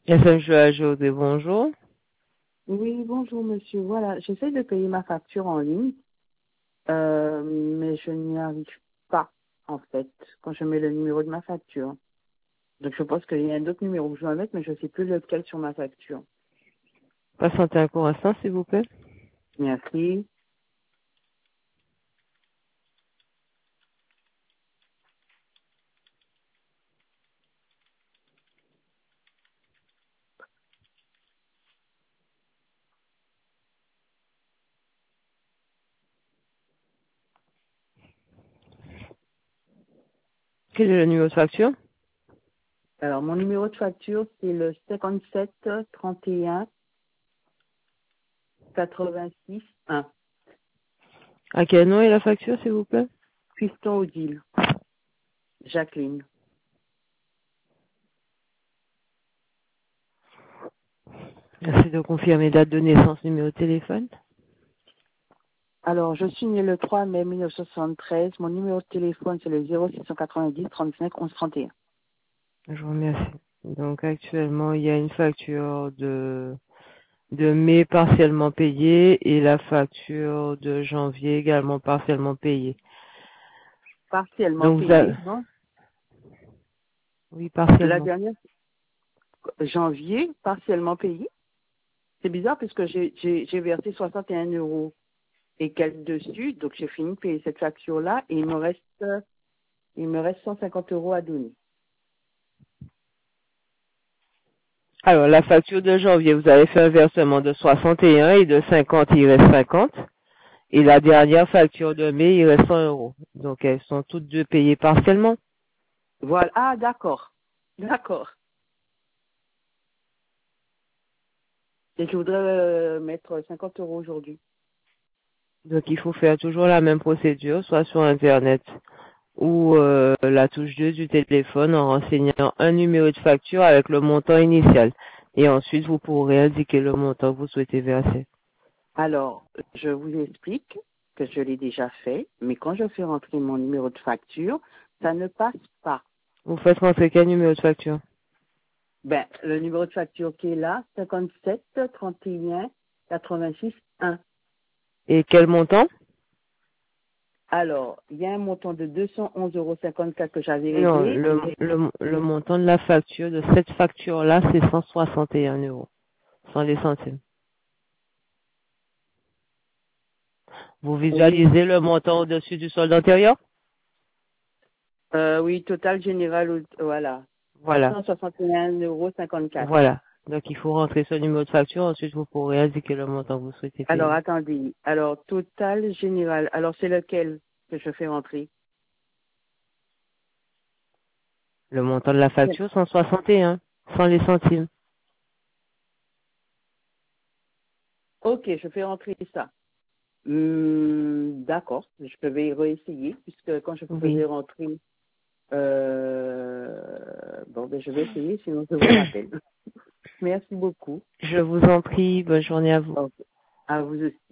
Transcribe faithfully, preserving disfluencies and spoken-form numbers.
S M J José, bonjour. Oui, bonjour monsieur. Voilà, j'essaie de payer ma facture en ligne, euh, mais je n'y arrive pas, en fait, quand je mets le numéro de ma facture. Donc je pense qu'il y a un autre numéro que je dois mettre, mais je ne sais plus lequel sur ma facture. Patientez un court instant, s'il vous plaît. Merci. Quel est le numéro de facture? Alors, mon numéro de facture, c'est le cinquante-sept trente et un quatre-vingt-six un. À quel nom est la facture, s'il vous plaît? Piston Odile. Jacqueline. Merci de confirmer date de naissance, numéro de téléphone. Alors, je suis née le trois mai mille neuf cent soixante-treize. Mon numéro de téléphone, c'est le zéro six cent quatre-vingt-dix trente-cinq onze trente et un. Je vous remercie. Donc actuellement, il y a une facture de, de mai partiellement payée et la facture de janvier également partiellement payée. Partiellement Donc vous avez... payé, non? Oui, La partiellement. dernière, janvier, partiellement payé. C'est bizarre parce que j'ai j'ai- j'ai versé soixante et un euros et quelques dessus, donc j'ai fini de payer cette facture-là et il me reste euh, il me reste cent cinquante euros à donner. Alors, la facture de janvier, vous avez fait un versement de soixante et un et de cinquante, il reste cinquante. Et la dernière facture de mai, il reste cent euros. Donc, elles sont toutes deux payées partiellement. Voilà. Ah, d'accord. D'accord. Et je voudrais euh, mettre cinquante euros aujourd'hui. Donc, il faut faire toujours la même procédure, soit sur Internet ou euh, la touche deux du téléphone en renseignant un numéro de facture avec le montant initial. Et ensuite, vous pourrez indiquer le montant que vous souhaitez verser. Alors, je vous explique que je l'ai déjà fait, mais quand je fais rentrer mon numéro de facture, ça ne passe pas. Vous faites rentrer quel numéro de facture? Ben, le numéro de facture qui est là, cinquante-sept trente et un quatre-vingt-six un. Et quel montant? Alors, il y a un montant de deux cent onze euros cinquante-quatre que j'avais Non, réglé. le, le, le montant de la facture, de cette facture-là, c'est cent soixante et un euros, sans les centimes. Vous Oui, visualisez le montant au-dessus du solde antérieur? euh, oui, total général, euh, voilà. Voilà. cent soixante et un euros cinquante-quatre. Voilà. Donc, il faut rentrer ce numéro de facture. Ensuite, vous pourrez indiquer le montant que vous souhaitez Alors, payer. attendez. Alors, total général. Alors, c'est lequel que je fais rentrer? Le montant de la facture, cent soixante et un, sans les centimes. Ok, je fais rentrer ça. Hum, d'accord, je vais réessayer, puisque quand je faisais Oui. rentrer, euh, bon, ben, je vais essayer, sinon je vous rappelle. Merci beaucoup. Je vous en prie. Bonne journée à vous. Ok. À vous aussi.